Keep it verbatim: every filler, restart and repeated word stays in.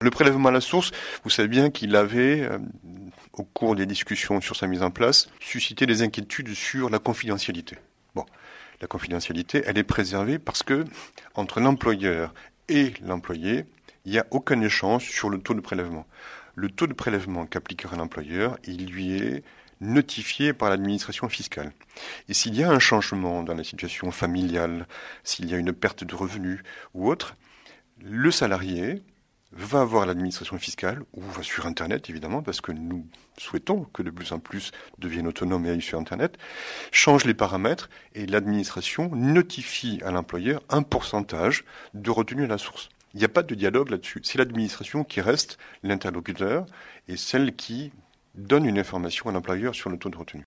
Le prélèvement à la source, vous savez bien qu'il avait, euh, au cours des discussions sur sa mise en place, suscité des inquiétudes sur la confidentialité. Bon, la confidentialité, elle est préservée parce que, entre l'employeur et l'employé, il n'y a aucun échange sur le taux de prélèvement. Le taux de prélèvement qu'appliquera l'employeur, il lui est notifié par l'administration fiscale. Et s'il y a un changement dans la situation familiale, s'il y a une perte de revenus ou autre, le salarié va voir l'administration fiscale, ou va sur Internet évidemment, parce que nous souhaitons que de plus en plus deviennent autonomes et aillent sur Internet, change les paramètres et l'administration notifie à l'employeur un pourcentage de retenue à la source. Il n'y a pas de dialogue là-dessus. C'est l'administration qui reste l'interlocuteur et celle qui donne une information à l'employeur sur le taux de retenue.